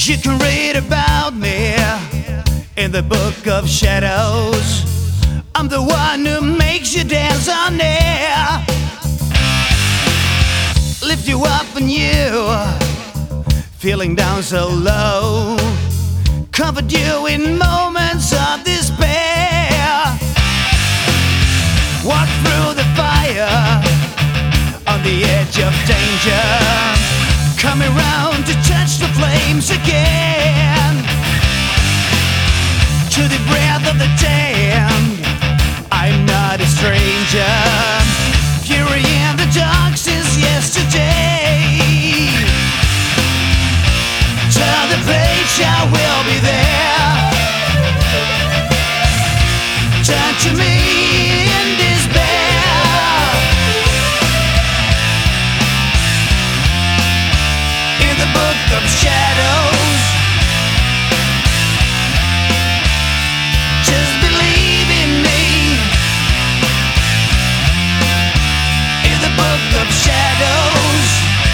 You can read about me in the book of shadows. I'm the one who makes you dance on air, lift you up when you feeling down so low, comfort you in moments of despair, walk through the fire on the edge of danger, coming round to touch the flames again, to the breath of the damned. I'm not a stranger, fury in the dark since yesterday. Turn the page, I will be there. Turn to me in despair. In the book of shadows, just believe in me. In the book of shadows,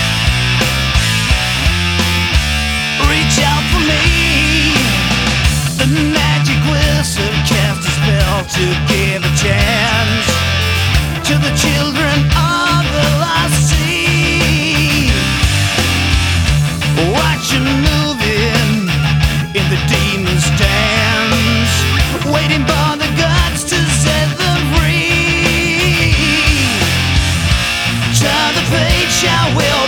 reach out for me. The magic wizard cast a spell to give a chance to the children of the lost sea. Watch him moving in the demon's dance, waiting for the gods to set them free. Turn the page, I will